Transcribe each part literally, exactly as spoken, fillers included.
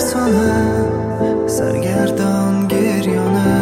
soni sargardon geryoni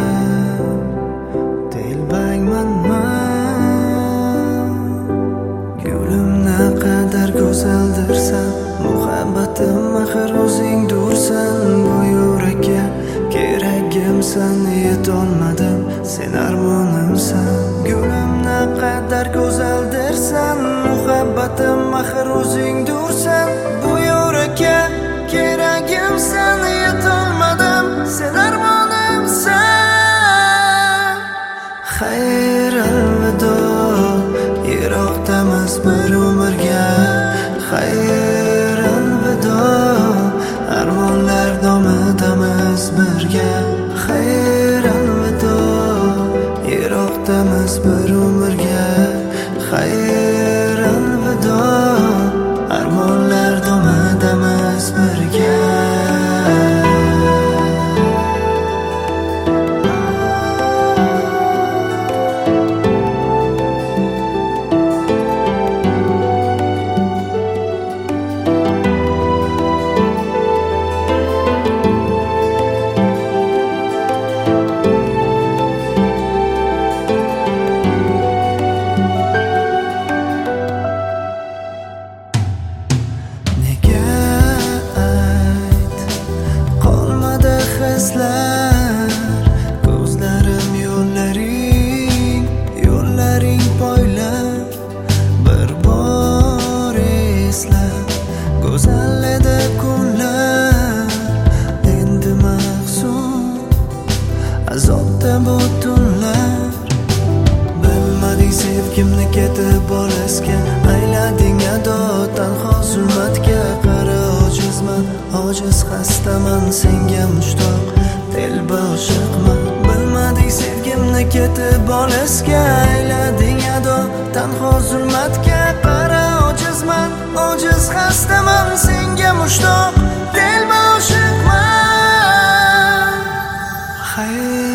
telbangman man. Gulim naqadar go'zaldirsan, muhabbatim axir o'zingdursan. Bu yurakka keragimsan, yetolmadim, sen armonimsan. Gulim naqadar go'zaldirsan, muhabbatim axir o'zingdursan. Bu yurakka keragimsan, yetolmadim, sen armonimsan. Xayr alvido, yiroqdamiz bir umrga. Xayr alvido, armonlar domidamiz birga. Xayr alvido, yiroqdamiz bir umrga. Xayr alvido, armonlar domidamiz birga. Ko'zlarim yo'llaring, yo'llaring poylab bir bor esla. Go'zal edi kunlar, endi mahzun azobda bu tunlar. Bilmading sevgimni ketib olishga, aylading ado tanho zulmatga. Qara ojizman, ojiz xastaman, senga mushtoq telba oshiqman. Bilmading sevgimni ketib olishga, aylading ado tanho zulmatga. Qara ojizman, ojiz xastaman, senga mushtoq telba oshiqman. Xayr